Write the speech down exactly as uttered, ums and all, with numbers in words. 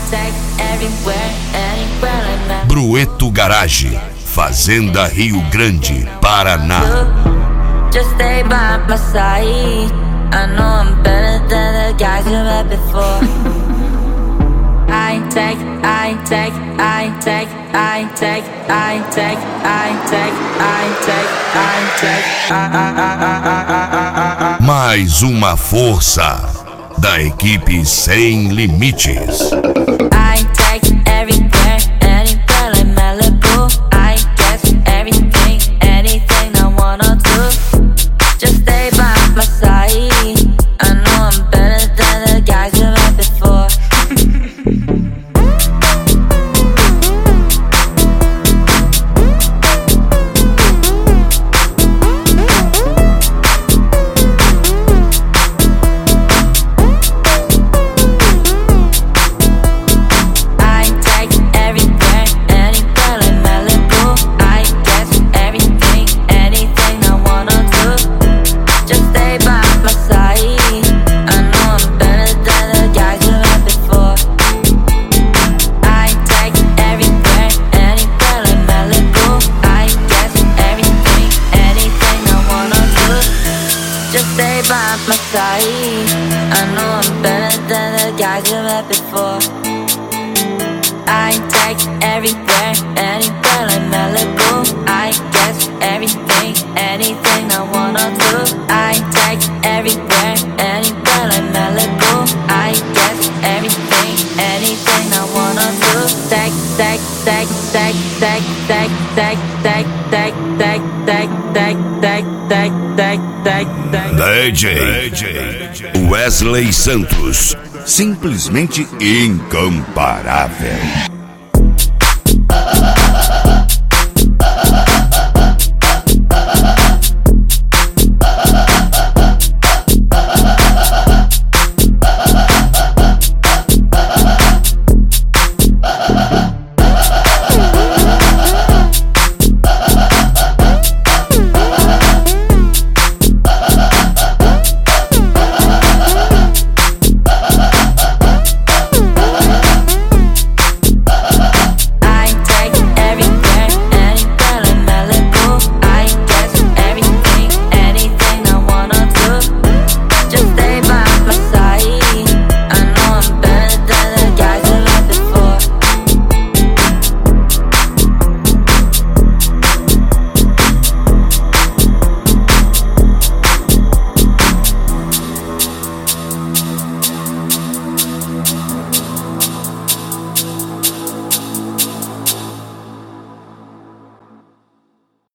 Brueto Garage, Fazenda Rio Grande, Paraná. Just stay by my side. I know I'm better than the guys you met before. I take, I take, I take, I take, I take, I take, I take, I take. Mais uma força da equipe Sem Limites. I take everywhere, anywhere like Malibu. I guess everything, anything I wanna do. Just stay by my side. I know I'm better than the guys you met before. My side. I know I'm better than the guys you met before. I take everywhere, anywhere like Malibu. I guess everything, anything I wanna do. I take everywhere, anywhere like Malibu. I guess everything, anything I wanna do. Take, take, take, take, take, take, take, take, take, take, take, take, take, take, take, take, take. D J Wesley Santos, simplesmente incomparável.